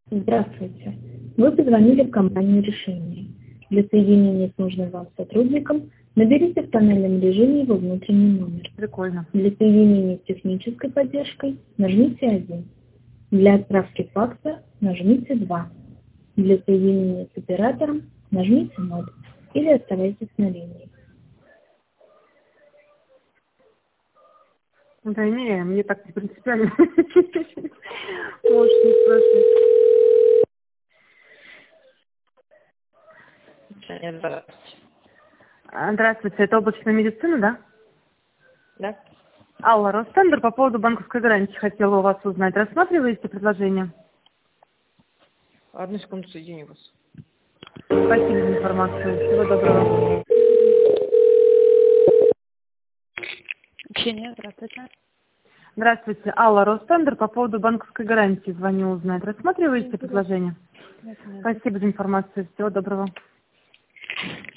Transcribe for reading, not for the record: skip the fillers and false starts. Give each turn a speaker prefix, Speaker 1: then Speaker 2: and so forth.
Speaker 1: Здравствуйте. Вы позвонили в компанию «Решение». Для соединения с нужным вам сотрудником наберите в тоннельном режиме его внутренний номер.
Speaker 2: Прикольно.
Speaker 1: Для соединения с технической поддержкой нажмите 1. Для отправки факса нажмите 2. Для соединения с оператором нажмите 0 или оставайтесь на линии.
Speaker 2: Да не, мне так не принципиально. Можешь не спрашивать. Здравствуйте, это облачная медицина, да?
Speaker 3: Да.
Speaker 2: Алла, Ростендер, по поводу банковской гарантии хотела у вас узнать. Рассматриваете предложение?
Speaker 3: Одну секунду, соединю вас.
Speaker 2: Спасибо за информацию. Всего доброго.
Speaker 4: Ксения, здравствуйте.
Speaker 2: Здравствуйте, Алла, Ростендер, по поводу банковской гарантии звоню узнать. Рассматриваете предложение? Спасибо за информацию. Всего доброго.